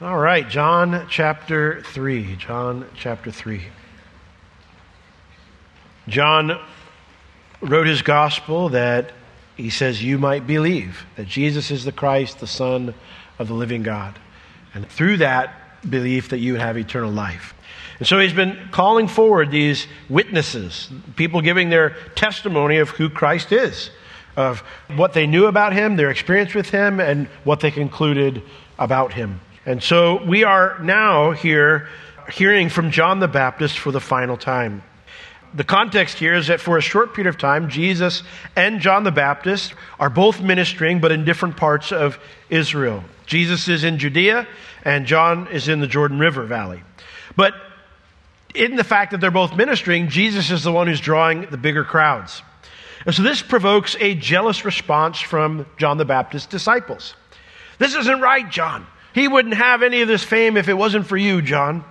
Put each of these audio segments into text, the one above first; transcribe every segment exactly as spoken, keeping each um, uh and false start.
All right, John chapter three. John chapter three. John wrote his gospel that he says you might believe that Jesus is the Christ, the Son of the living God. And through that belief that you would have eternal life. And so he's been calling forward these witnesses, people giving their testimony of who Christ is, of what they knew about him, their experience with him, and what they concluded about him. And so we are now here hearing from John the Baptist for the final time. The context here is that for a short period of time, Jesus and John the Baptist are both ministering, but in different parts of Israel. Jesus is in Judea, and John is in the Jordan River Valley. But in the fact that they're both ministering, Jesus is the one who's drawing the bigger crowds. And so this provokes a jealous response from John the Baptist's disciples. This isn't right, John. He wouldn't have any of this fame if it wasn't for you, John.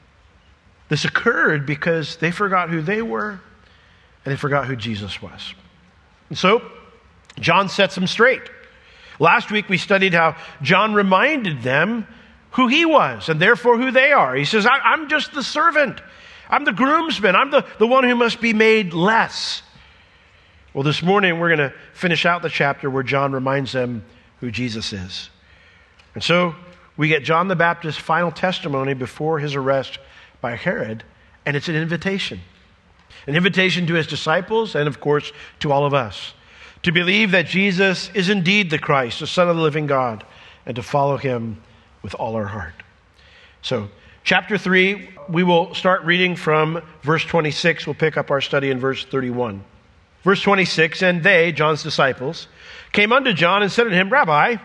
This occurred because they forgot who they were, and they forgot who Jesus was. And so, John sets them straight. Last week we studied how John reminded them who he was, and therefore who they are. He says, I, I'm just the servant. I'm the groomsman. I'm the, the one who must be made less. Well, this morning we're going to finish out the chapter where John reminds them who Jesus is. And so, we get John the Baptist's final testimony before his arrest by Herod, and it's an invitation. An invitation to his disciples and, of course, to all of us to believe that Jesus is indeed the Christ, the Son of the living God, and to follow him with all our heart. So, chapter three, we will start reading from verse twenty-six. We'll pick up our study in verse thirty-one. Verse twenty-six, and they, John's disciples, came unto John and said unto him, Rabbi,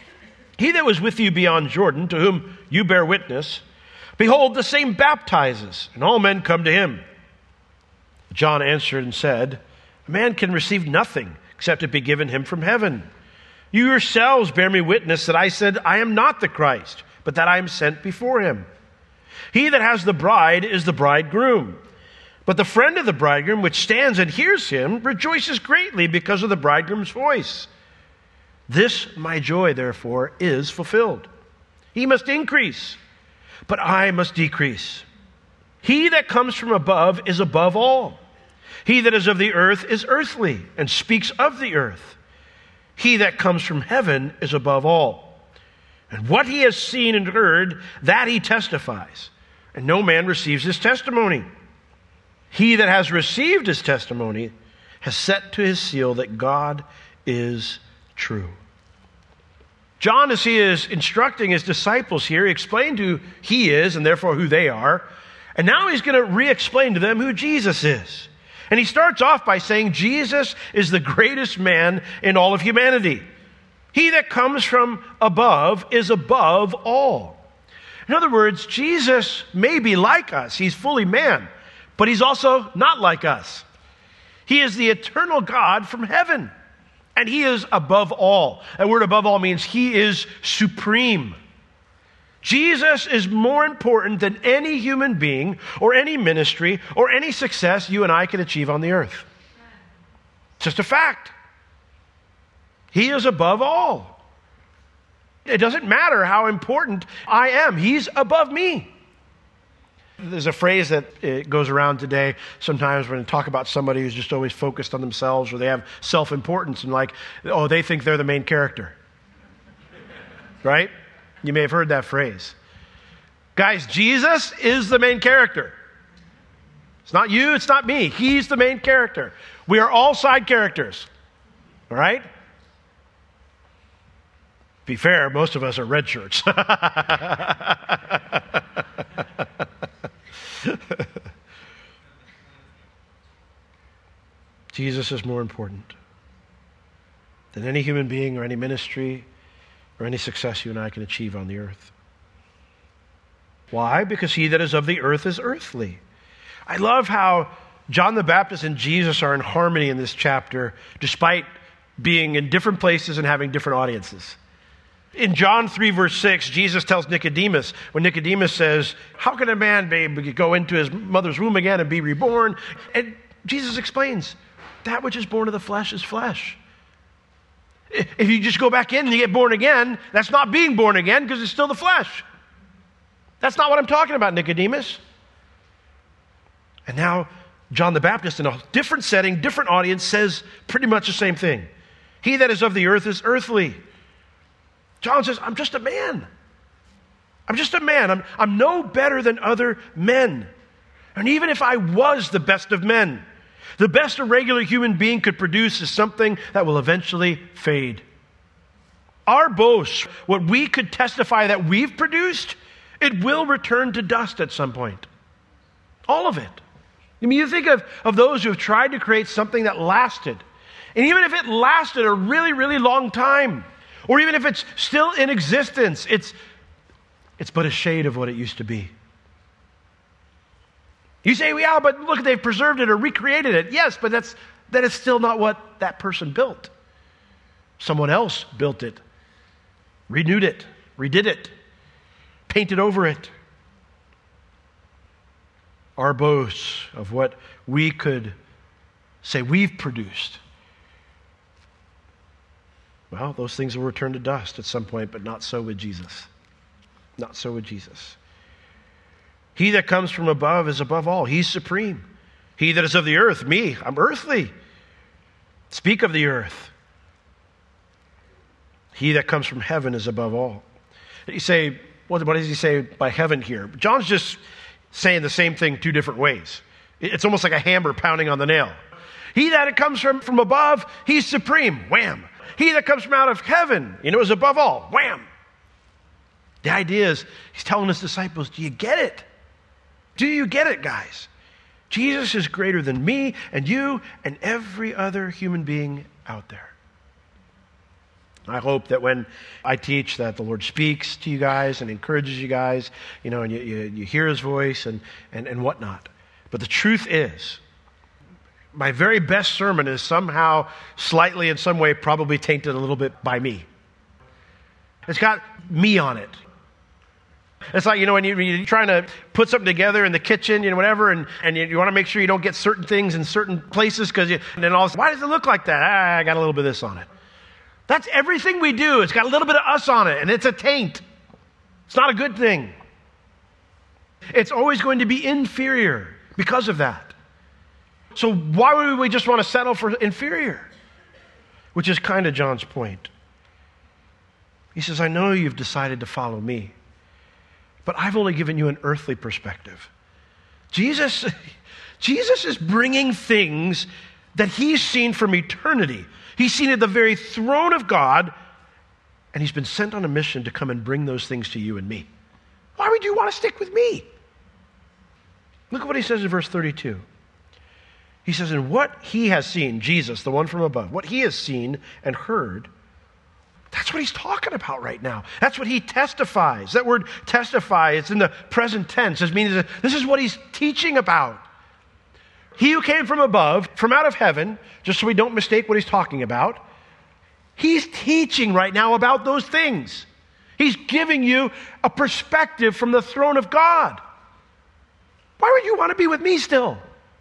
he that was with you beyond Jordan, to whom you bear witness, behold, the same baptizes, and all men come to him. John answered and said, a man can receive nothing except it be given him from heaven. You yourselves bear me witness that I said, I am not the Christ, but that I am sent before him. He that has the bride is the bridegroom. But the friend of the bridegroom, which stands and hears him, rejoices greatly because of the bridegroom's voice. This my joy, therefore, is fulfilled. He must increase, but I must decrease. He that comes from above is above all. He that is of the earth is earthly, and speaks of the earth. He that comes from heaven is above all. And what he has seen and heard, that he testifies. And no man receives his testimony. He that has received his testimony has set to his seal that God is true. John, as he is instructing his disciples here, explained who he is and therefore who they are. And now he's going to re-explain to them who Jesus is. And he starts off by saying Jesus is the greatest man in all of humanity. He that comes from above is above all. In other words, Jesus may be like us. He's fully man, but he's also not like us. He is the eternal God from heaven. And he is above all. That word above all means he is supreme. Jesus is more important than any human being or any ministry or any success you and I can achieve on the earth. It's just a fact. He is above all. It doesn't matter how important I am. He's above me. There's a phrase that it goes around today sometimes when we talk about somebody who's just always focused on themselves or they have self-importance and like, oh, they think they're the main character. Right? You may have heard that phrase. Guys, Jesus is the main character. It's not you, it's not me. He's the main character. We are all side characters. All right? Be fair, most of us are red shirts. Jesus is more important than any human being or any ministry or any success you and I can achieve on the earth. Why? Because he that is of the earth is earthly. I love how John the Baptist and Jesus are in harmony in this chapter, despite being in different places and having different audiences. In John three, verse six, Jesus tells Nicodemus, when Nicodemus says, how can a man be, go into his mother's womb again and be reborn? And Jesus explains, that which is born of the flesh is flesh. If you just go back in and you get born again, that's not being born again because it's still the flesh. That's not what I'm talking about, Nicodemus. And now John the Baptist, in a different setting, different audience, says pretty much the same thing. He that is of the earth is earthly. John says, I'm just a man. I'm just a man. I'm, I'm no better than other men. And even if I was the best of men, the best a regular human being could produce is something that will eventually fade. Our boast, what we could testify that we've produced, it will return to dust at some point. All of it. I mean, you think of, of those who have tried to create something that lasted. And even if it lasted a really, really long time, or even if it's still in existence, it's, it's but a shade of what it used to be. You say, well, yeah, but look, they've preserved it or recreated it. Yes, but that's, that is still not what that person built. Someone else built it, renewed it, redid it, painted over it. Our boast of what we could say we've produced, well, those things will return to dust at some point, but not so with Jesus. Not so with Jesus. He that comes from above is above all. He's supreme. He that is of the earth, me, I'm earthly. Speak of the earth. He that comes from heaven is above all. You say, what, what does he say by heaven here? John's just saying the same thing two different ways. It's almost like a hammer pounding on the nail. He that comes from, from above, he's supreme. Wham. He that comes from out of heaven, you know, is above all. Wham. The idea is, he's telling his disciples, do you get it? Do you get it, guys? Jesus is greater than me and you and every other human being out there. I hope that when I teach that the Lord speaks to you guys and encourages you guys, you know, and you, you, you hear his voice and, and, and whatnot. But the truth is, my very best sermon is somehow, slightly in some way, probably tainted a little bit by me. It's got me on it. It's like, you know, when you, you're trying to put something together in the kitchen, you know, whatever, and, and you, you want to make sure you don't get certain things in certain places, because and then all of a sudden, why does it look like that? Ah, I got a little bit of this on it. That's everything we do. It's got a little bit of us on it, and it's a taint. It's not a good thing. It's always going to be inferior because of that. So why would we just want to settle for inferior? Which is kind of John's point. He says, I know you've decided to follow me, but I've only given you an earthly perspective. Jesus, Jesus is bringing things that he's seen from eternity. He's seen at the very throne of God, and he's been sent on a mission to come and bring those things to you and me. Why would you want to stick with me? Look at what he says in verse thirty-two. He says, and what he has seen, Jesus, the one from above, what he has seen and heard, that's what he's talking about right now. That's what he testifies. That word testify, it's in the present tense. It means this is what he's teaching about. He who came from above, from out of heaven, just so we don't mistake what he's talking about, he's teaching right now about those things. He's giving you a perspective from the throne of God. Why would you want to be with me still?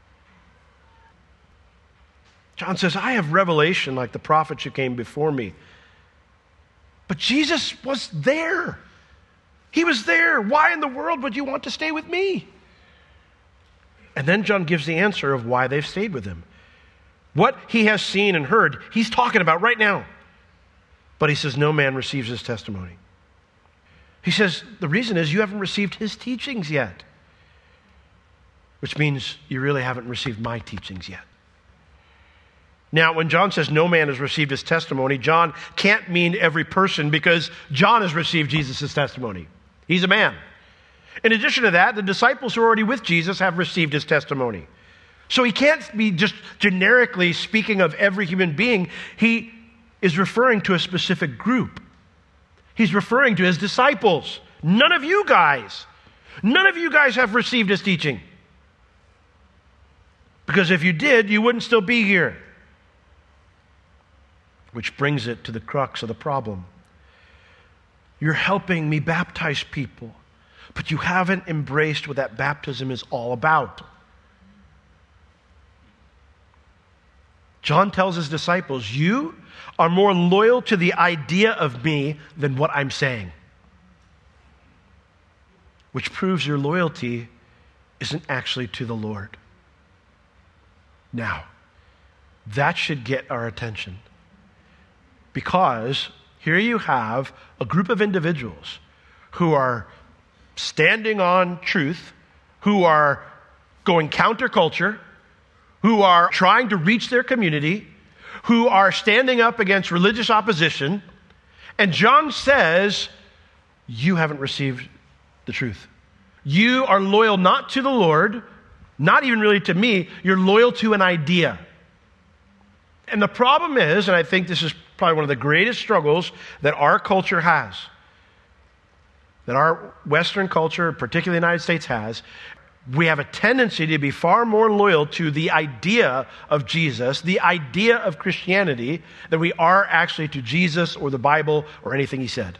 John says, I have revelation like the prophets who came before me. But Jesus was there. He was there. Why in the world would you want to stay with me? And then John gives the answer of why they've stayed with him. What he has seen and heard, he's talking about right now. But he says, no man receives his testimony. He says, the reason is you haven't received his teachings yet. Which means you really haven't received my teachings yet. Now, when John says no man has received his testimony, John can't mean every person, because John has received Jesus' testimony. He's a man. In addition to that, the disciples who are already with Jesus have received his testimony. So he can't be just generically speaking of every human being. He is referring to a specific group. He's referring to his disciples. None of you guys, none of you guys have received his teaching. Because if you did, you wouldn't still be here. Which brings it to the crux of the problem. You're helping me baptize people, but you haven't embraced what that baptism is all about. John tells his disciples, you are more loyal to the idea of me than what I'm saying. which proves your loyalty isn't actually to the Lord. Now, that should get our attention, because here you have a group of individuals who are standing on truth, who are going counterculture, who are trying to reach their community, who are standing up against religious opposition. And John says, you haven't received the truth. You are loyal not to the Lord, not even really to me, you're loyal to an idea. And the problem is, and I think this is probably one of the greatest struggles that our culture has, that our Western culture, particularly the United States, has, we have a tendency to be far more loyal to the idea of Jesus, the idea of Christianity, than we are actually to Jesus or the Bible or anything he said.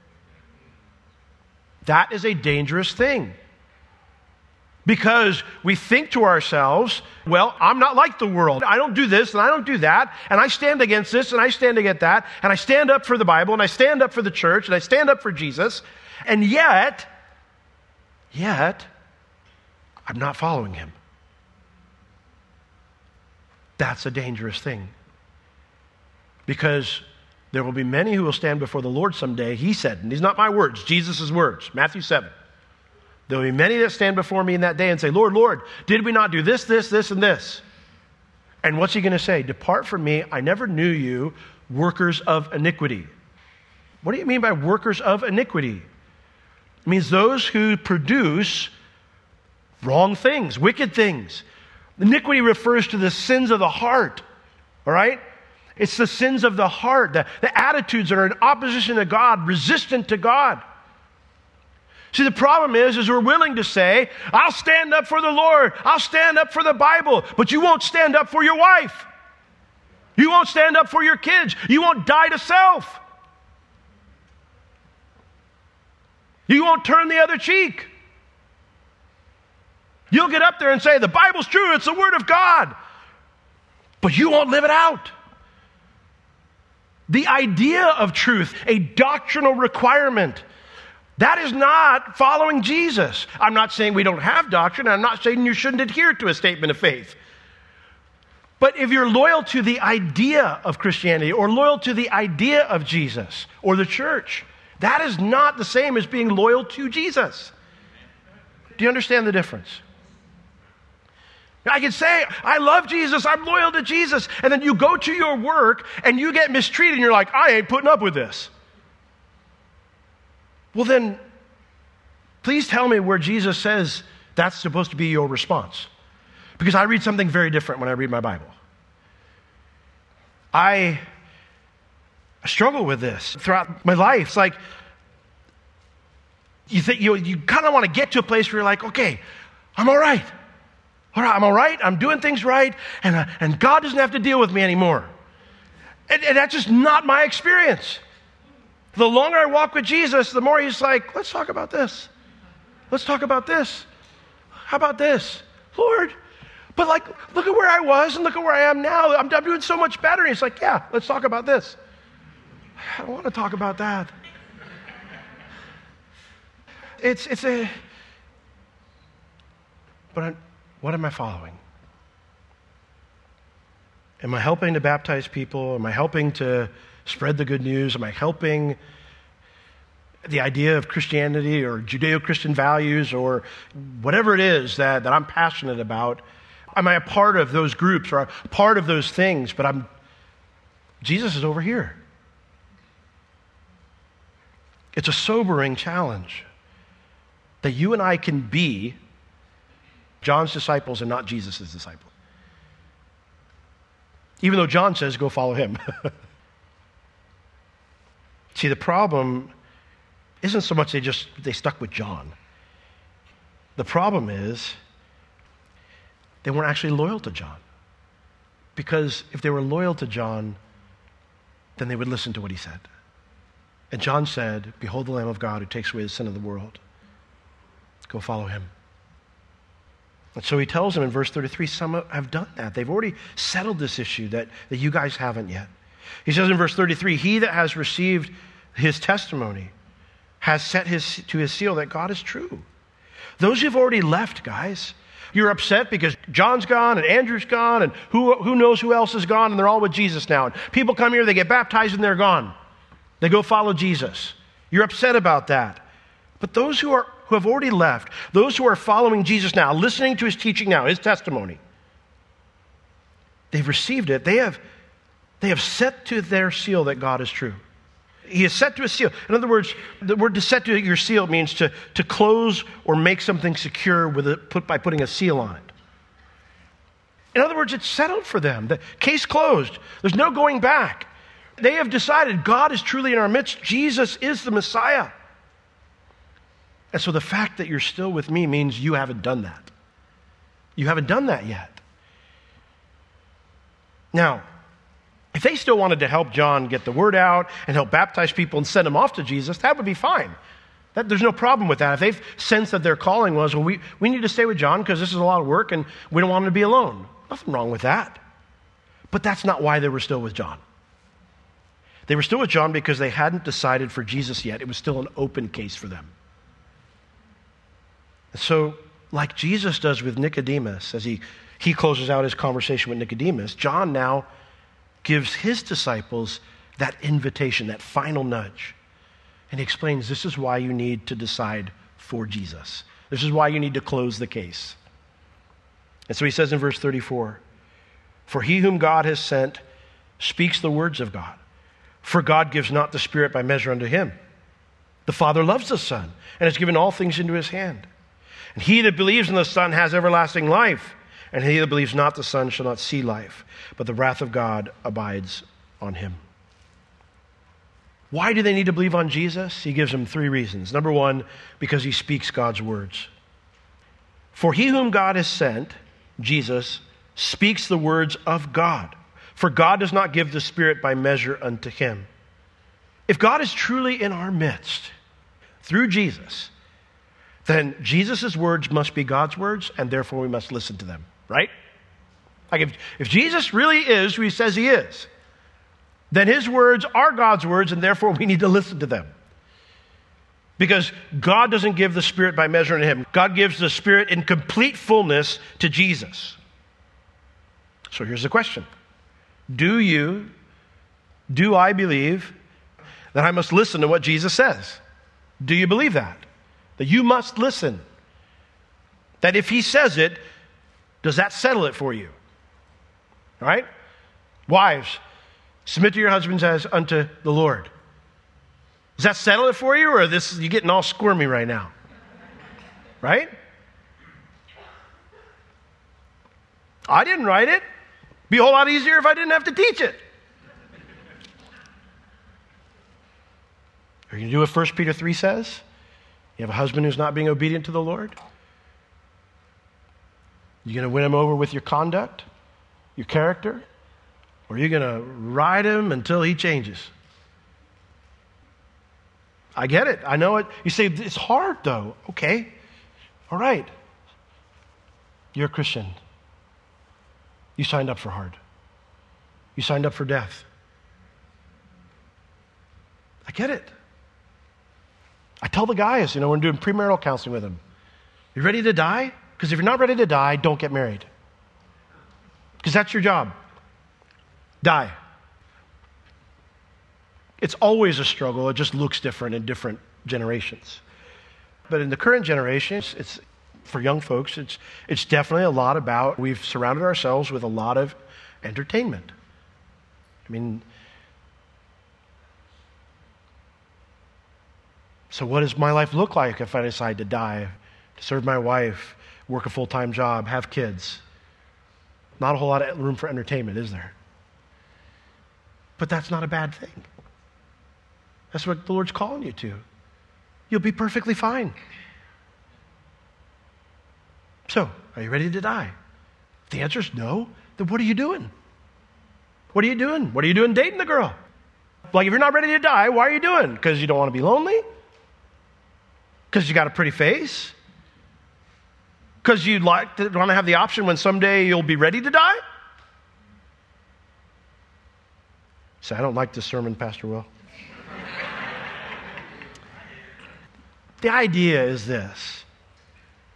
That is a dangerous thing. Because we think to ourselves, well, I'm not like the world. I don't do this and I don't do that. And I stand against this and I stand against that. And I stand up for the Bible and I stand up for the church and I stand up for Jesus. And yet, yet, I'm not following him. That's a dangerous thing. Because there will be many who will stand before the Lord someday. He said, and these are not my words, Jesus' words, Matthew seven. There will be many that stand before me in that day and say, Lord, Lord, did we not do this, this, this, and this? And what's he going to say? Depart from me, I never knew you, workers of iniquity. What do you mean by workers of iniquity? It means those who produce wrong things, wicked things. Iniquity refers to the sins of the heart, all right? It's the sins of the heart, the, the attitudes that are in opposition to God, resistant to God. See, the problem is, is we're willing to say, I'll stand up for the Lord, I'll stand up for the Bible, but you won't stand up for your wife. You won't stand up for your kids. You won't die to self. You won't turn the other cheek. You'll get up there and say, the Bible's true, it's the Word of God. But you won't live it out. The idea of truth, a doctrinal requirement, that is not following Jesus. I'm not saying we don't have doctrine. I'm not saying you shouldn't adhere to a statement of faith. But if you're loyal to the idea of Christianity or loyal to the idea of Jesus or the church, that is not the same as being loyal to Jesus. Do you understand the difference? I can say, I love Jesus, I'm loyal to Jesus, and then you go to your work and you get mistreated and you're like, I ain't putting up with this. Well then, please tell me where Jesus says that's supposed to be your response. Because I read something very different when I read my Bible. I struggle with this throughout my life. It's like, you think you, you kind of want to get to a place where you're like, okay, I'm all right. All right, I'm all right. I'm doing things right. And, uh, and God doesn't have to deal with me anymore. And, and that's just not my experience. The longer I walk with Jesus, the more he's like, let's talk about this. Let's talk about this. How about this? Lord, but like, look at where I was and look at where I am now. I'm, I'm doing so much better. And he's like, yeah, let's talk about this. I don't want to talk about that. It's, it's a, but I'm, what am I following? Am I helping to baptize people? Am I helping to spread the good news? Am I helping the idea of Christianity or Judeo-Christian values or whatever it is that, that I'm passionate about? Am I a part of those groups or a part of those things? But I'm, Jesus is over here. It's a sobering challenge that you and I can be John's disciples and not Jesus' disciples. Even though John says, go follow him. See, the problem isn't so much they just, they stuck with John. The problem is they weren't actually loyal to John. Because if they were loyal to John, then they would listen to what he said. And John said, behold the Lamb of God who takes away the sin of the world. Go follow him. And so he tells them in verse thirty-three, some have done that. They've already settled this issue that, that you guys haven't yet. He says in verse thirty-three, he that has received his testimony has set his to his seal that God is true. Those who've already left, guys. You're upset because John's gone and Andrew's gone and who, who knows who else is gone, and they're all with Jesus now. And people come here, they get baptized, and they're gone. They go follow Jesus. You're upset about that. But those who are who have already left, those who are following Jesus now, listening to his teaching now, his testimony, they've received it. They have, they have set to their seal that God is true. He has set to a seal. In other words, the word to set to your seal means to, to close or make something secure with a, put, by putting a seal on it. In other words, it's settled for them. The case closed. There's no going back. They have decided God is truly in our midst. Jesus is the Messiah. And so the fact that you're still with me means you haven't done that. You haven't done that yet. Now, if they still wanted to help John get the word out and help baptize people and send them off to Jesus, that would be fine. That, there's no problem with that. If they've sensed that their calling was, well, we, we need to stay with John because this is a lot of work and we don't want him to be alone. Nothing wrong with that. But that's not why they were still with John. They were still with John because they hadn't decided for Jesus yet. It was still an open case for them. So, like Jesus does with Nicodemus, as he, he closes out his conversation with Nicodemus, John now gives his disciples that invitation, that final nudge. And he explains, this is why you need to decide for Jesus. This is why you need to close the case. And so he says in verse thirty-four, for he whom God has sent speaks the words of God. For God gives not the Spirit by measure unto him. The Father loves the Son and has given all things into his hand. And he that believes in the Son has everlasting life. And he that believes not the Son shall not see life, but the wrath of God abides on him. Why do they need to believe on Jesus? He gives them three reasons. Number one, because he speaks God's words. For he whom God has sent, Jesus, speaks the words of God. For God does not give the Spirit by measure unto him. If God is truly in our midst through Jesus, then Jesus' words must be God's words, and therefore we must listen to them, right? Like if, if Jesus really is who he says he is, then his words are God's words, and therefore we need to listen to them. Because God doesn't give the Spirit by measuring him. God gives the Spirit in complete fullness to Jesus. So here's the question. Do you, do I believe that I must listen to what Jesus says? Do you believe that? That you must listen? That if he says it, does that settle it for you? All right? Wives, submit to your husbands as unto the Lord. Does that settle it for you, or this you getting all squirmy right now? Right? I didn't write it. It'd be a whole lot easier if I didn't have to teach it. Are you going to do what First Peter three says? You have a husband who's not being obedient to the Lord? You going to win him over with your conduct, your character? Or are you going to ride him until he changes? I get it. I know it. You say, it's hard though. Okay. All right. You're a Christian. You signed up for hard. You signed up for death. I get it. I tell the guys, you know, we're doing premarital counseling with them. You ready to die? Because if you're not ready to die, don't get married. Because that's your job. Die. It's always a struggle. It just looks different in different generations. But in the current generation, it's, it's for young folks, it's it's definitely a lot about, we've surrounded ourselves with a lot of entertainment. I mean, so what does my life look like if I decide to die, to serve my wife, work a full-time job, have kids? Not a whole lot of room for entertainment, is there? But that's not a bad thing. That's what the Lord's calling you to. You'll be perfectly fine. So, are you ready to die? If the answer is no, then what are you doing? What are you doing? What are you doing dating the girl? Like, if you're not ready to die, why are you doing? Because you don't want to be lonely? Because you got a pretty face? Because you'd like to want to have the option when someday you'll be ready to die? So I don't like this sermon, Pastor Will. The idea is this.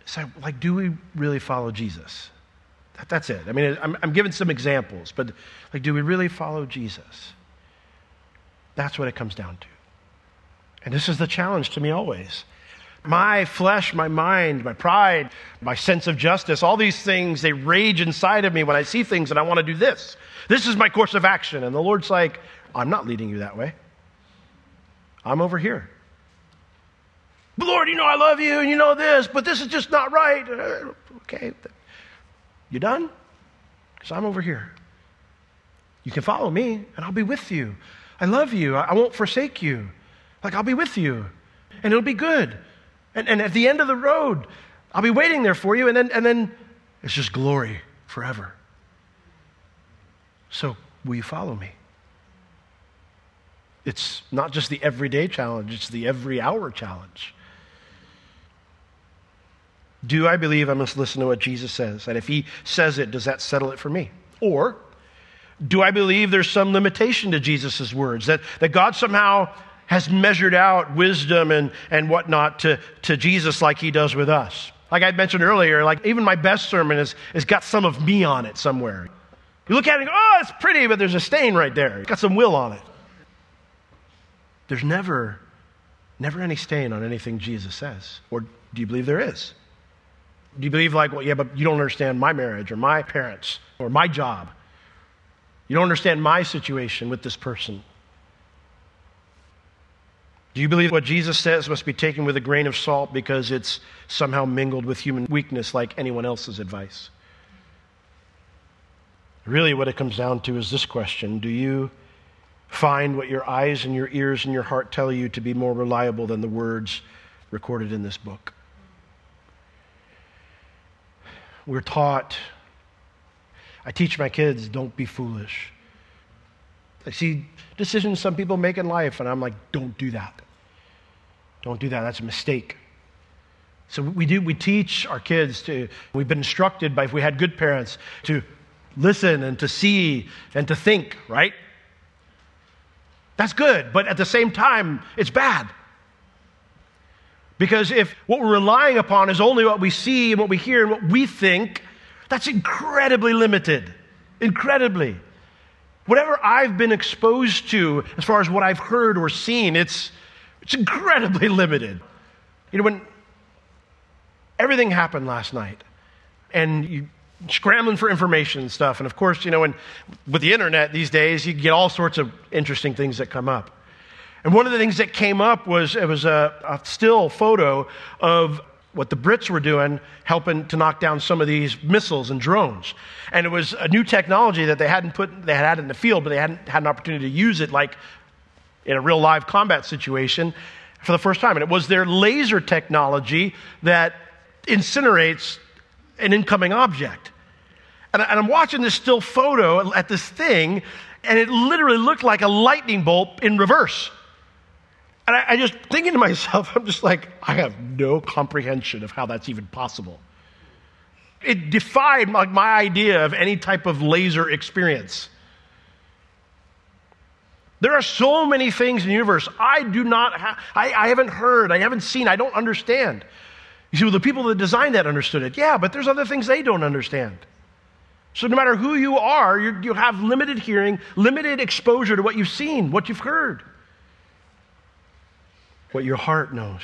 It's like, like, do we really follow Jesus? That, that's it. I mean, I'm, I'm giving some examples, but like, do we really follow Jesus? That's what it comes down to. And this is the challenge to me always. My flesh, my mind, my pride, my sense of justice, all these things, they rage inside of me when I see things and I want to do this. This is my course of action. And the Lord's like, I'm not leading you that way. I'm over here. But Lord, you know I love you and you know this, but this is just not right. Uh, okay. You done? Because I'm over here. You can follow me and I'll be with you. I love you. I won't forsake you. Like, I'll be with you and it'll be good. And, and at the end of the road, I'll be waiting there for you, and then, and then it's just glory forever. So, will you follow me? It's not just the everyday challenge, it's the every hour challenge. Do I believe I must listen to what Jesus says? And if he says it, does that settle it for me? Or do I believe there's some limitation to Jesus' words, that, that God somehow has measured out wisdom and, and whatnot to, to Jesus like he does with us? Like I mentioned earlier, like even my best sermon has, has got some of me on it somewhere. You look at it and go, oh, it's pretty, but there's a stain right there. It's got some will on it. There's never, never any stain on anything Jesus says. Or do you believe there is? Do you believe like, well, yeah, but you don't understand my marriage or my parents or my job. You don't understand my situation with this person. Do you believe what Jesus says must be taken with a grain of salt because it's somehow mingled with human weakness like anyone else's advice? Really what it comes down to is this question: do you find what your eyes and your ears and your heart tell you to be more reliable than the words recorded in this book? We're taught, I teach my kids, don't be foolish. I see decisions some people make in life, and I'm like, don't do that. Don't do that. That's a mistake. So we do. We teach our kids to, we've been instructed by, if we had good parents, to listen and to see and to think, right? That's good, but at the same time, it's bad. Because if what we're relying upon is only what we see and what we hear and what we think, that's incredibly limited. Incredibly. Whatever I've been exposed to as far as what I've heard or seen, it's it's incredibly limited. You know, when everything happened last night and you scrambling for information and stuff, and of course, you know, when, with the internet these days, you get all sorts of interesting things that come up. And one of the things that came up was, it was a, a still photo of what the Brits were doing, helping to knock down some of these missiles and drones. And it was a new technology that they hadn't put, they had had in the field, but they hadn't had an opportunity to use it like in a real live combat situation for the first time. And it was their laser technology that incinerates an incoming object. And, I, and I'm watching this still photo at this thing, and it literally looked like a lightning bolt in reverse. And I, I just thinking to myself, I'm just like, I have no comprehension of how that's even possible. It defied my, my idea of any type of laser experience. There are so many things in the universe I do not have, I, I haven't heard, I haven't seen, I don't understand. You see, well, the people that designed that understood it. Yeah, but there's other things they don't understand. So no matter who you are, you you have limited hearing, limited exposure to what you've seen, what you've heard, what your heart knows.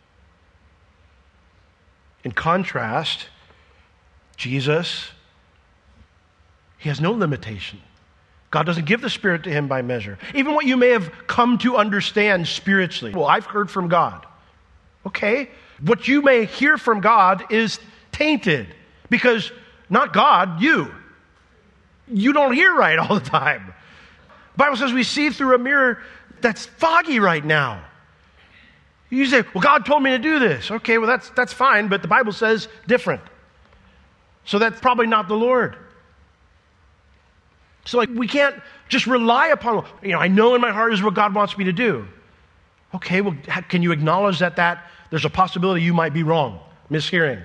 In contrast, Jesus, he has no limitation. God doesn't give the Spirit to him by measure. Even what you may have come to understand spiritually. Well, I've heard from God. Okay. What you may hear from God is tainted because not God, you. You don't hear right all the time. The Bible says we see through a mirror that's foggy right now. You say, well, God told me to do this. Okay, well, that's that's fine, but the Bible says different. So that's probably not the Lord. So like we can't just rely upon, you know, I know in my heart is what God wants me to do. Okay, well, can you acknowledge that that there's a possibility you might be wrong, mishearing?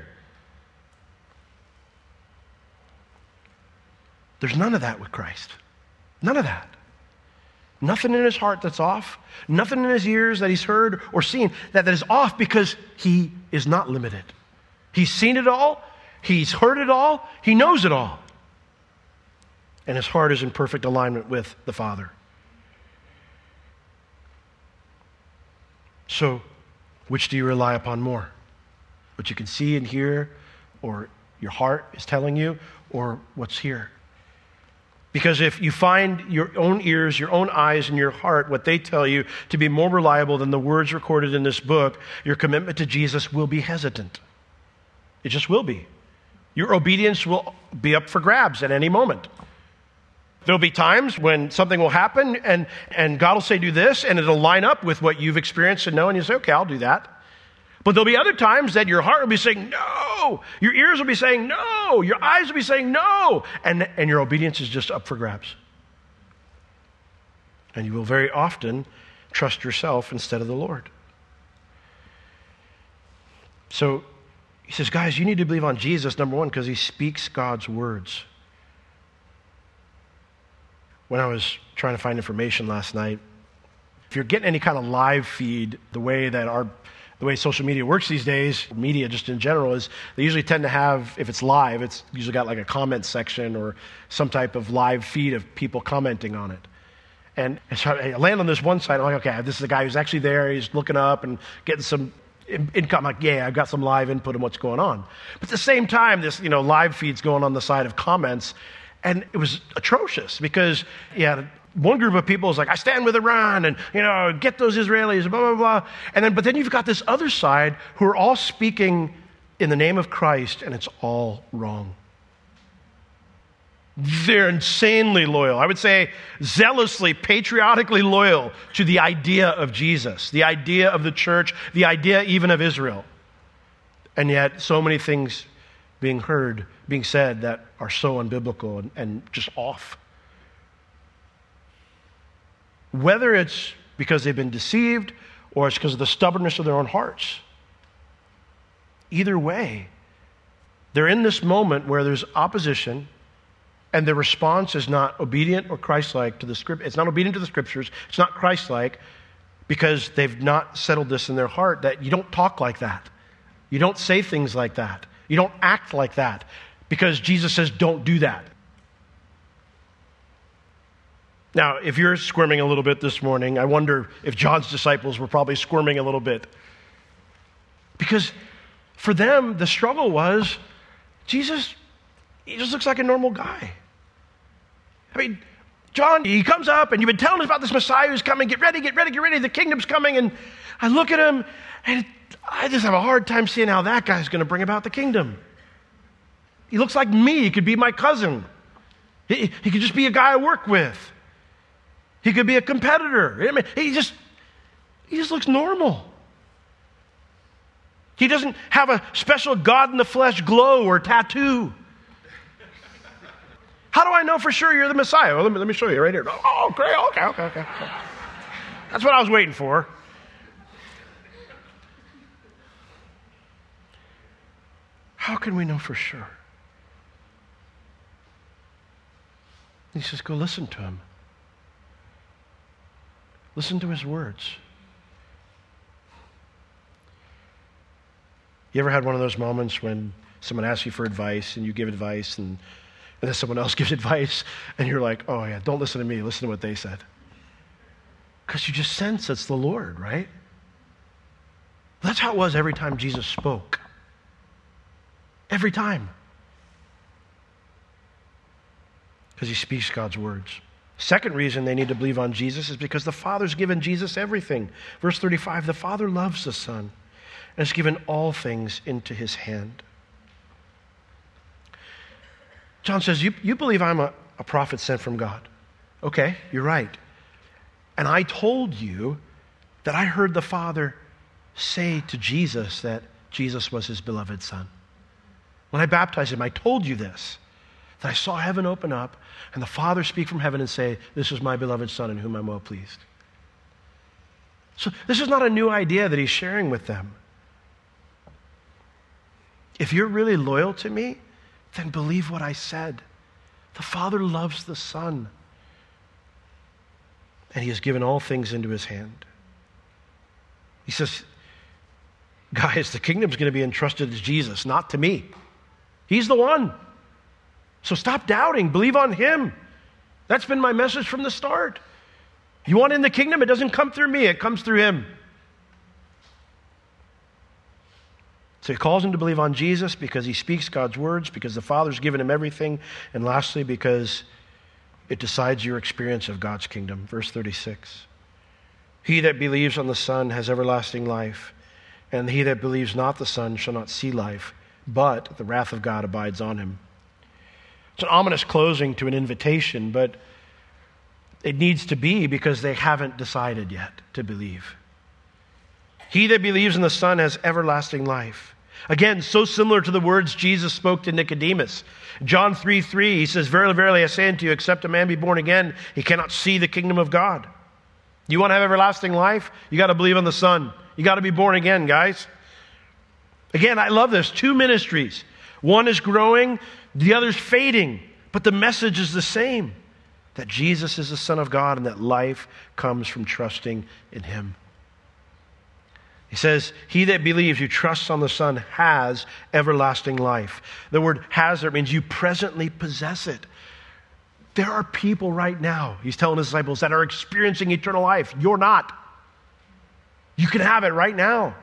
There's none of that with Christ. None of that. Nothing in his heart that's off. Nothing in his ears that he's heard or seen that, that is off because he is not limited. He's seen it all. He's heard it all. He knows it all. And his heart is in perfect alignment with the Father. So, which do you rely upon more? What you can see and hear, or your heart is telling you, or what's here? Because if you find your own ears, your own eyes, and your heart, what they tell you to be more reliable than the words recorded in this book, your commitment to Jesus will be hesitant. It just will be. Your obedience will be up for grabs at any moment. There'll be times when something will happen and, and God will say, do this, and it'll line up with what you've experienced and know, and you say, okay, I'll do that. But there'll be other times that your heart will be saying, no. Your ears will be saying, no. Your eyes will be saying, no. And, and your obedience is just up for grabs. And you will very often trust yourself instead of the Lord. So he says, guys, you need to believe on Jesus, number one, because he speaks God's words. When I was trying to find information last night, if you're getting any kind of live feed, the way that our The way social media works these days, media just in general, is they usually tend to have, if it's live, it's usually got like a comment section or some type of live feed of people commenting on it. And so I land on this one side, I'm like, okay, this is a guy who's actually there, he's looking up and getting some income. I'm like, yeah, I've got some live input on what's going on. But at the same time, this, you know, live feed's going on the side of comments, and it was atrocious because, yeah, one group of people is like, I stand with Iran and, you know, get those Israelis, blah, blah, blah. And then, but then you've got this other side who are all speaking in the name of Christ, and it's all wrong. They're insanely loyal. I would say zealously, patriotically loyal to the idea of Jesus, the idea of the church, the idea even of Israel. And yet so many things being heard, being said that are so unbiblical and, and just off. Whether it's because they've been deceived or it's because of the stubbornness of their own hearts. Either way, they're in this moment where there's opposition and their response is not obedient or Christ-like to the script. It's not obedient to the scriptures. It's not Christ-like because they've not settled this in their heart that you don't talk like that. You don't say things like that. You don't act like that because Jesus says don't do that. Now, if you're squirming a little bit this morning, I wonder if John's disciples were probably squirming a little bit. Because for them, the struggle was, Jesus, he just looks like a normal guy. I mean, John, he comes up and you've been telling us about this Messiah who's coming. Get ready, get ready, get ready. The kingdom's coming. And I look at him and I just have a hard time seeing how that guy's going to bring about the kingdom. He looks like me. He could be my cousin. He, he could just be a guy I work with. He could be a competitor. I mean, he just, he just looks normal. He doesn't have a special God in the flesh glow or tattoo. How do I know for sure you're the Messiah? Well, let me, let me show you right here. Oh, great. Okay, okay, okay. That's what I was waiting for. How can we know for sure? He says, go listen to him. Listen to his words. You ever had one of those moments when someone asks you for advice and you give advice and, and then someone else gives advice and you're like, oh yeah, don't listen to me, listen to what they said. Because you just sense it's the Lord, right? That's how it was every time Jesus spoke. Every time. Because he speaks God's words. Second reason they need to believe on Jesus is because the Father's given Jesus everything. Verse thirty-five, the Father loves the Son and has given all things into his hand. John says, you, you believe I'm a, a prophet sent from God. Okay, you're right. And I told you that I heard the Father say to Jesus that Jesus was his beloved Son. When I baptized him, I told you this. That I saw heaven open up and the Father speak from heaven and say, this is my beloved Son in whom I'm well pleased. So this is not a new idea that he's sharing with them. If you're really loyal to me, then believe what I said. The Father loves the Son. And he has given all things into his hand. He says, Guys, the kingdom's going to be entrusted to Jesus, not to me. He's the one. So stop doubting. Believe on him. That's been my message from the start. You want in the kingdom? It doesn't come through me. It comes through him. So he calls him to believe on Jesus because he speaks God's words, because the Father's given him everything, and lastly, because it decides your experience of God's kingdom. Verse thirty-six. He that believes on the Son has everlasting life, and he that believes not the Son shall not see life, but the wrath of God abides on him. It's an ominous closing to an invitation, but it needs to be because they haven't decided yet to believe. He that believes in the Son has everlasting life. Again, so similar to the words Jesus spoke to Nicodemus. John three three, he says, Verily, verily, I say unto you, except a man be born again, he cannot see the kingdom of God. You want to have everlasting life? You got to believe on the Son. You got to be born again, guys. Again, I love this. Two ministries. One is growing, the other's fading. But the message is the same. That Jesus is the Son of God and that life comes from trusting in him. He says, he that believes, who trusts on the Son, has everlasting life. The word has there means you presently possess it. There are people right now, he's telling his disciples, that are experiencing eternal life. You're not. You can have it right now.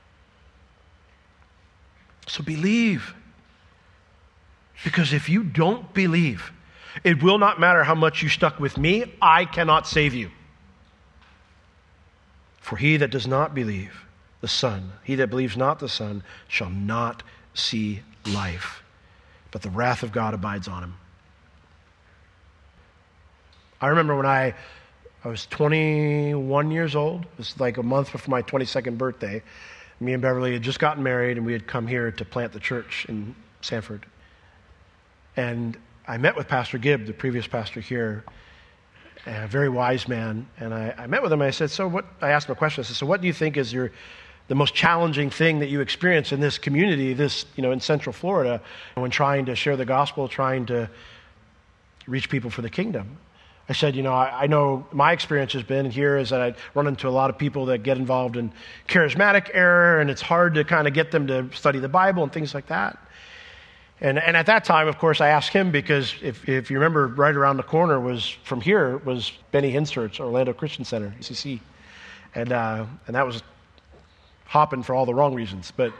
So believe. Because if you don't believe, it will not matter how much you stuck with me, I cannot save you. For he that does not believe the Son, he that believes not the Son, shall not see life, but the wrath of God abides on him. I remember when I, I was twenty-one years old, it was like a month before my twenty-second birthday. Me and Beverly had just gotten married and we had come here to plant the church in Sanford. And I met with Pastor Gibb, the previous pastor here, a very wise man. And I, I met with him and I said, so what, I asked him a question. I said, so what do you think is your, the most challenging thing that you experience in this community, this, you know, in Central Florida, when trying to share the gospel, trying to reach people for the kingdom? I said, you know, I, I know my experience has been here is that I run into a lot of people that get involved in charismatic error, and it's hard to kind of get them to study the Bible and things like that. And and at that time, of course, I asked him because if if you remember, right around the corner was from here was Benny Hinstert's Orlando Christian Center, E C C, and uh, and that was hopping for all the wrong reasons, but.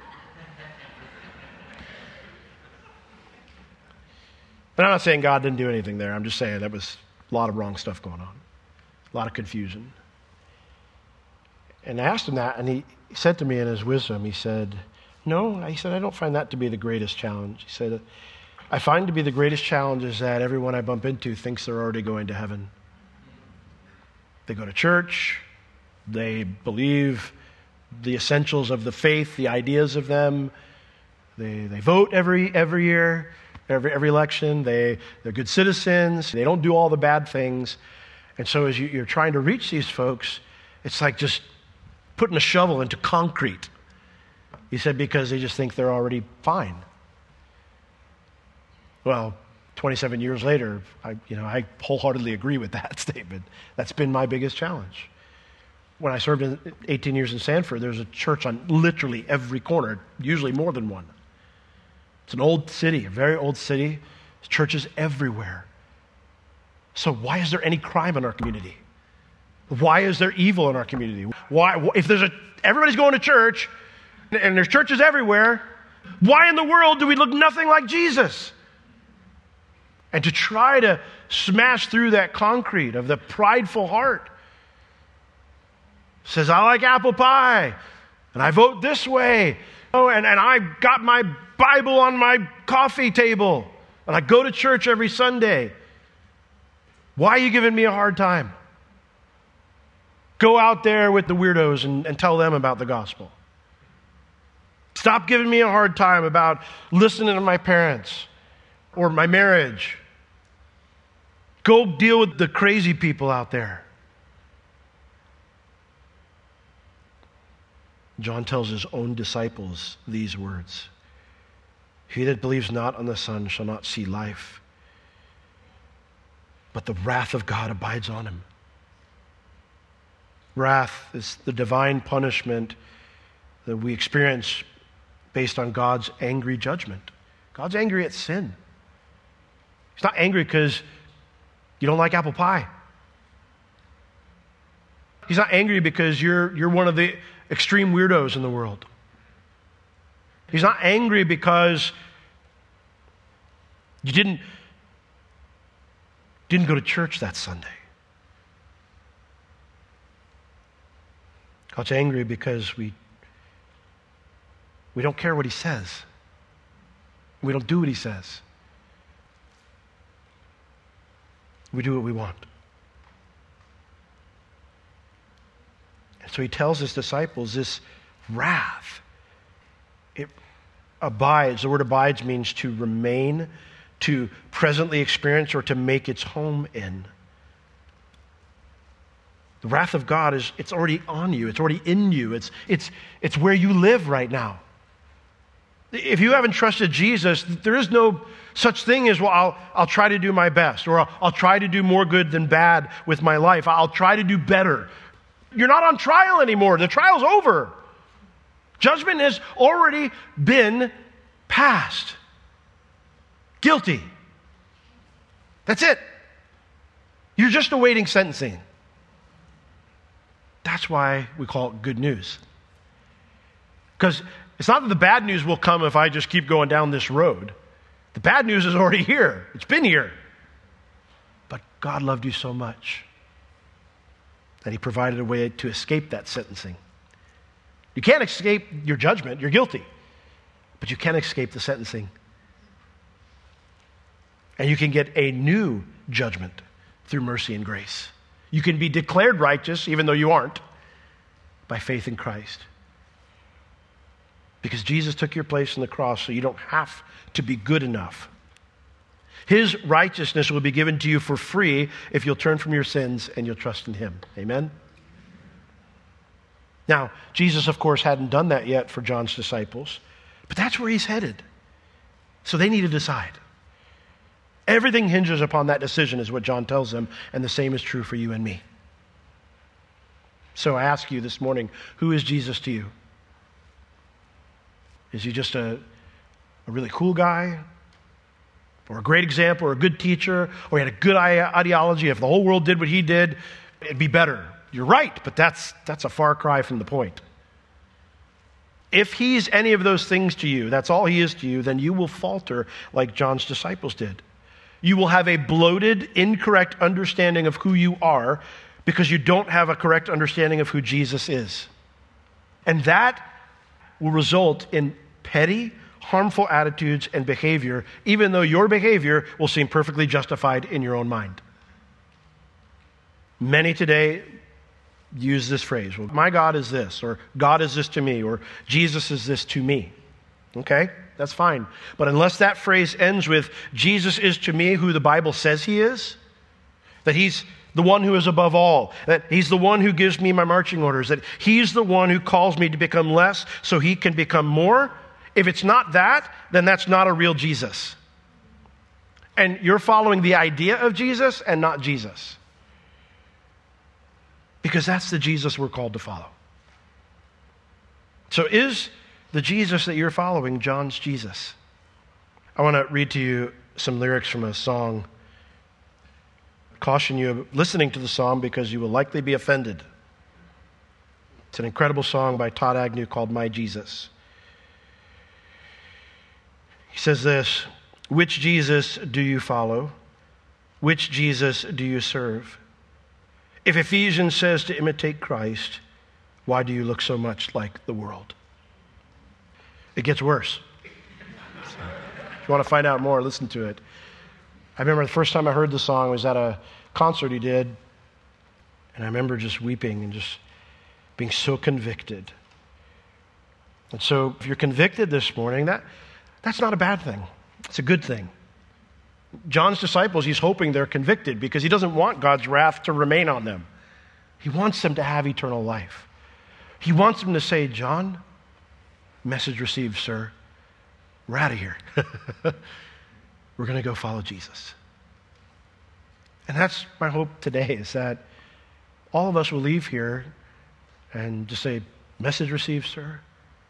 But I'm not saying God didn't do anything there. I'm just saying that was a lot of wrong stuff going on, a lot of confusion. And I asked him that, and he said to me in his wisdom, he said, no, he said, I don't find that to be the greatest challenge. He said, I find to be the greatest challenge is that everyone I bump into thinks they're already going to heaven. They go to church, they believe the essentials of the faith, the ideas of them, they they vote every every year, every every election, they, they're good citizens, they don't do all the bad things. And so as you, you're trying to reach these folks, it's like just putting a shovel into concrete. He said, because they just think they're already fine. Well, twenty-seven years later, I, you know, I wholeheartedly agree with that statement. That's been my biggest challenge. When I served in eighteen years in Sanford, there's a church on literally every corner, usually more than one. It's an old city, a very old city. There's churches everywhere. So why is there any crime in our community? Why is there evil in our community? Why, if there's a, everybody's going to church, and there's churches everywhere, why in the world do we look nothing like Jesus? And to try to smash through that concrete of the prideful heart. Says, I like apple pie, and I vote this way, oh, and, and I got my Bible on my coffee table, and I go to church every Sunday. Why are you giving me a hard time? Go out there with the weirdos and, and tell them about the gospel. Stop giving me a hard time about listening to my parents or my marriage. Go deal with the crazy people out there. John tells his own disciples these words. He that believes not on the Son shall not see life, but the wrath of God abides on him. Wrath is the divine punishment that we experience based on God's angry judgment. God's angry at sin. He's not angry because you don't like apple pie. He's not angry because you're, you're one of the extreme weirdos in the world. He's not angry because you didn't, didn't go to church that Sunday. God's angry because we, we don't care what he says. We don't do what he says. We do what we want. And so he tells his disciples this wrath, it abides. The word abides means to remain, to presently experience, or to make its home in. The wrath of God is, it's already on you. It's already in you. It's, it's, it's where you live right now. If you haven't trusted Jesus, there is no such thing as, well, I'll, I'll try to do my best, or I'll, I'll try to do more good than bad with my life. I'll try to do better. You're not on trial anymore. The trial's over. Judgment has already been passed. Guilty. That's it. You're just awaiting sentencing. That's why we call it good news. Because it's not that the bad news will come if I just keep going down this road. The bad news is already here. It's been here. But God loved you so much that he provided a way to escape that sentencing. You can't escape your judgment. You're guilty. But you can escape the sentencing. And you can get a new judgment through mercy and grace. You can be declared righteous, even though you aren't, by faith in Christ. Because Jesus took your place on the cross, so you don't have to be good enough. His righteousness will be given to you for free if you'll turn from your sins and you'll trust in him. Amen? Now, Jesus, of course, hadn't done that yet for John's disciples, but that's where he's headed. So they need to decide. Everything hinges upon that decision, is what John tells them, and the same is true for you and me. So I ask you this morning, who is Jesus to you? Is he just a, a really cool guy? Or a great example, or a good teacher? Or he had a good ideology? If the whole world did what he did, it'd be better. You're right, but that's, that's a far cry from the point. If he's any of those things to you, that's all he is to you, then you will falter like John's disciples did. You will have a bloated, incorrect understanding of who you are because you don't have a correct understanding of who Jesus is. And that will result in petty, harmful attitudes and behavior, even though your behavior will seem perfectly justified in your own mind. Many today use this phrase, well, my God is this, or God is this to me, or Jesus is this to me. Okay? That's fine. But unless that phrase ends with, Jesus is to me who the Bible says he is, that he's the one who is above all, that he's the one who gives me my marching orders, that he's the one who calls me to become less so he can become more, if it's not that, then that's not a real Jesus. And you're following the idea of Jesus and not Jesus. Because that's the Jesus we're called to follow. So is the Jesus that you're following John's Jesus? I want to read to you some lyrics from a song. Caution you of listening to the song because you will likely be offended. It's an incredible song by Todd Agnew called My Jesus. He says this, which Jesus do you follow? Which Jesus do you serve? If Ephesians says to imitate Christ, why do you look so much like the world? It gets worse. So, if you want to find out more, listen to it. I remember the first time I heard the song was at a concert he did, and I remember just weeping and just being so convicted. And so if you're convicted this morning, that that's not a bad thing. It's a good thing. John's disciples, he's hoping they're convicted because he doesn't want God's wrath to remain on them. He wants them to have eternal life. He wants them to say, John, message received, sir. We're out of here. We're going to go follow Jesus. And that's my hope today, is that all of us will leave here and just say, message received, sir.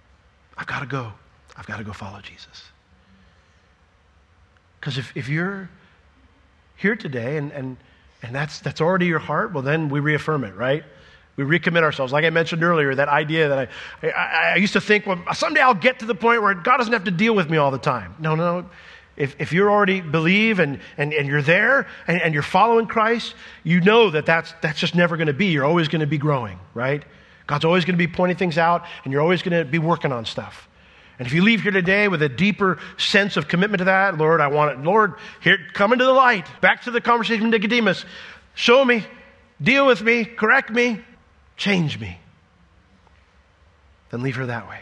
I've got to go. I've got to go follow Jesus. Because if, if you're here today and, and, and that's, that's already your heart, well, then we reaffirm it, right? We recommit ourselves. Like I mentioned earlier, that idea that I, I, I used to think, well, someday I'll get to the point where God doesn't have to deal with me all the time. No, no. If, if you already believe and, and, and you're there and, and you're following Christ, you know that that's, that's just never going to be. You're always going to be growing, right? God's always going to be pointing things out, and you're always going to be working on stuff. And if you leave here today with a deeper sense of commitment to that, Lord, I want it. Lord, here, come into the light. Back to the conversation with Nicodemus. Show me, deal with me, correct me, change me. Then leave her that way.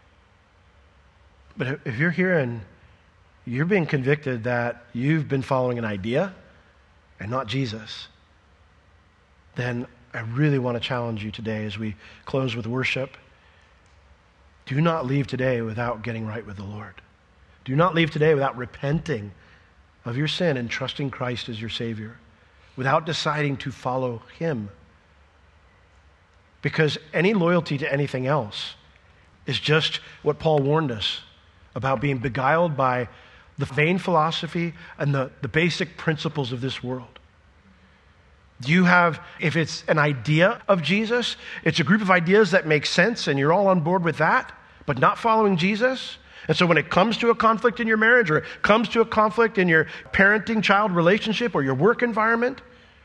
But if you're here and you're being convicted that you've been following an idea and not Jesus, then I really want to challenge you today as we close with worship. Do not leave today without getting right with the Lord. Do not leave today without repenting of your sin and trusting Christ as your Savior, without deciding to follow Him. Because any loyalty to anything else is just what Paul warned us about, being beguiled by the vain philosophy and the, the basic principles of this world. Do you have, if it's an idea of Jesus, it's a group of ideas that make sense and you're all on board with that, but not following Jesus? And so when it comes to a conflict in your marriage, or it comes to a conflict in your parenting child relationship or your work environment,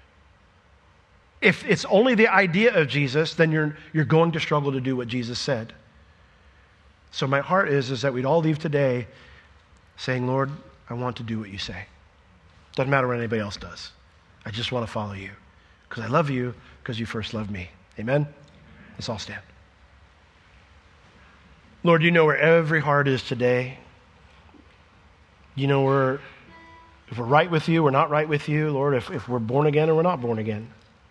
if it's only the idea of Jesus, then you're, you're going to struggle to do what Jesus said. So my heart is, is that we'd all leave today saying, Lord, I want to do what you say. Doesn't matter what anybody else does. I just want to follow you because I love you because you first loved me. Amen? Let's all stand. Lord, you know where every heart is today. You know where, if we're right with you, we're not right with you. Lord, if, if we're born again or we're not born again.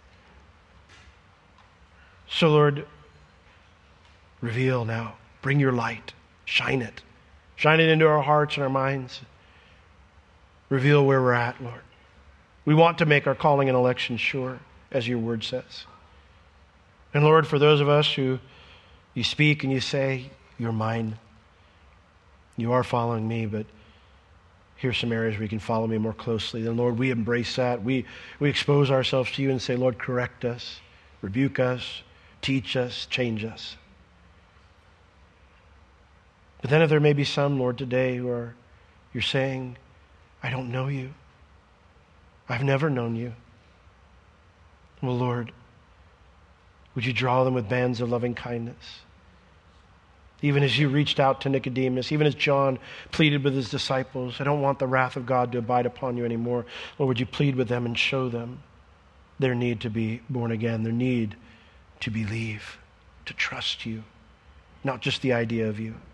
So, Lord, reveal now. Bring your light. Shine it. Shine it into our hearts and our minds. Reveal where we're at, Lord. We want to make our calling and election sure, as your word says. And Lord, for those of us who you speak and you say, you're mine, you are following me, but here's some areas where you can follow me more closely. Then, Lord, we embrace that. We, we expose ourselves to you and say, Lord, correct us, rebuke us, teach us, change us. But then if there may be some, Lord, today who are, you're saying, I don't know you. I've never known you. Well, Lord, would you draw them with bands of loving kindness? Even as you reached out to Nicodemus, even as John pleaded with his disciples, I don't want the wrath of God to abide upon you anymore. Lord, would you plead with them and show them their need to be born again, their need to believe, to trust you, not just the idea of you.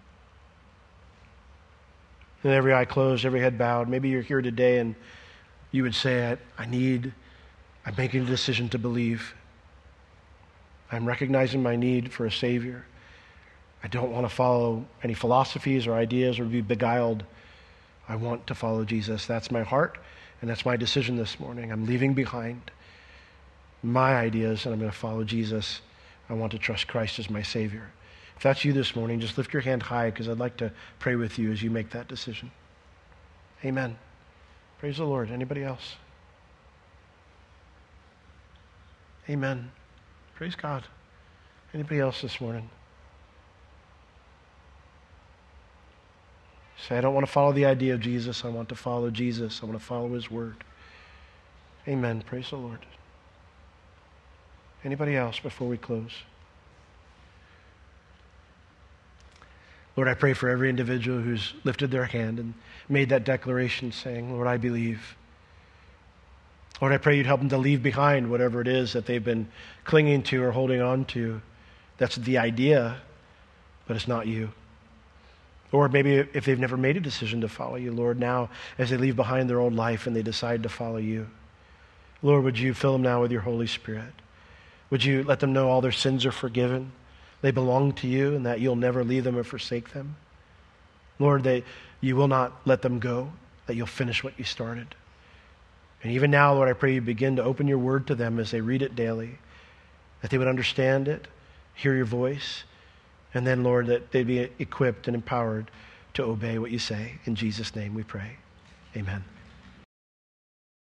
And every eye closed, every head bowed. Maybe you're here today and you would say, I need, I'm making a decision to believe. I'm recognizing my need for a Savior. I don't want to follow any philosophies or ideas or be beguiled. I want to follow Jesus. That's my heart, and that's my decision this morning. I'm leaving behind my ideas, and I'm going to follow Jesus. I want to trust Christ as my Savior. If that's you this morning, just lift your hand high, because I'd like to pray with you as you make that decision. Amen. Praise the Lord. Anybody else? Amen. Praise God. Anybody else this morning? Say, I don't want to follow the idea of Jesus. I want to follow Jesus. I want to follow his word. Amen. Praise the Lord. Anybody else before we close? Lord, I pray for every individual who's lifted their hand and made that declaration saying, Lord, I believe. Lord, I pray you'd help them to leave behind whatever it is that they've been clinging to or holding on to. That's the idea, but it's not you. Or maybe if they've never made a decision to follow you, Lord, now as they leave behind their old life and they decide to follow you, Lord, would you fill them now with your Holy Spirit? Would you let them know all their sins are forgiven? They belong to you and that you'll never leave them or forsake them. Lord, that you will not let them go, that you'll finish what you started. And even now, Lord, I pray you begin to open your word to them as they read it daily, that they would understand it, hear your voice, And then, Lord, that they'd be equipped and empowered to obey what you say. In Jesus' name we pray. Amen.